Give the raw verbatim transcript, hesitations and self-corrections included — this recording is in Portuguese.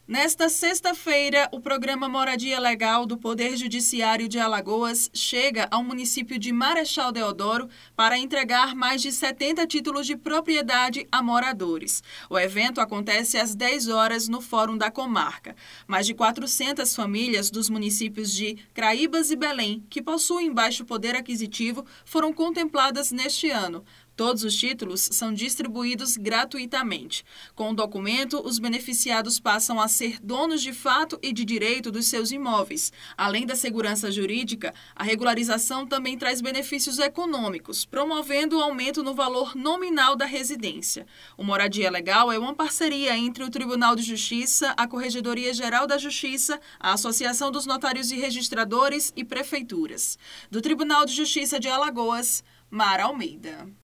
Nesta sexta-feira, o programa Moradia Legal do Poder Judiciário de Alagoas chega ao município de Marechal Deodoro para entregar mais de setenta títulos de propriedade a moradores. O evento acontece às dez horas no Fórum da Comarca. Mais de quatrocentas famílias dos municípios de Craíbas e Belém, que possuem baixo poder aquisitivo, foram contempladas neste ano. Todos os títulos são distribuídos gratuitamente. Com o documento, os beneficiados passam a ser donos de fato e de direito dos seus imóveis. Além da segurança jurídica, a regularização também traz benefícios econômicos, promovendo o aumento no valor nominal da residência. O Moradia Legal é uma parceria entre o Tribunal de Justiça, a Corregedoria Geral da Justiça, a Associação dos Notários e Registradores e prefeituras. Do Tribunal de Justiça de Alagoas, Mara Almeida.